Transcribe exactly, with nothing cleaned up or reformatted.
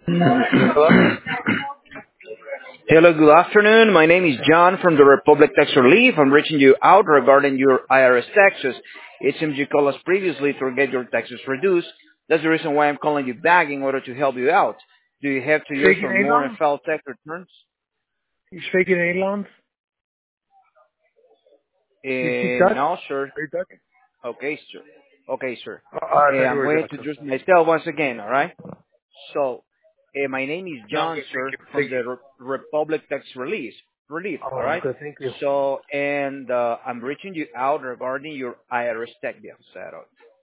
Hello? Hello, good afternoon. My name is John from the Republic Tax Relief. I'm reaching you out regarding your I R S taxes. It seems you called us previously to get your taxes reduced. That's the reason why I'm calling you back in order to help you out. Do you have two years Spreek je or more in Nederlands? file tax returns? You speak in Nederlands? You speak Uh, Dutch? no, sir. Are you Dutch? Okay, sir. Okay, sir. Oh, I Uh, thought you I'm were going to Dutch. I'm introduce sorry. myself once again, all right? So, uh, my name is No, I'm John, good. Thank sir, you. from Thank you. the Re- Republic Tax Relief. Relief, all Oh, I'm right? good. Thank you. So, and uh, I'm reaching you out regarding your I R S tax bill settled.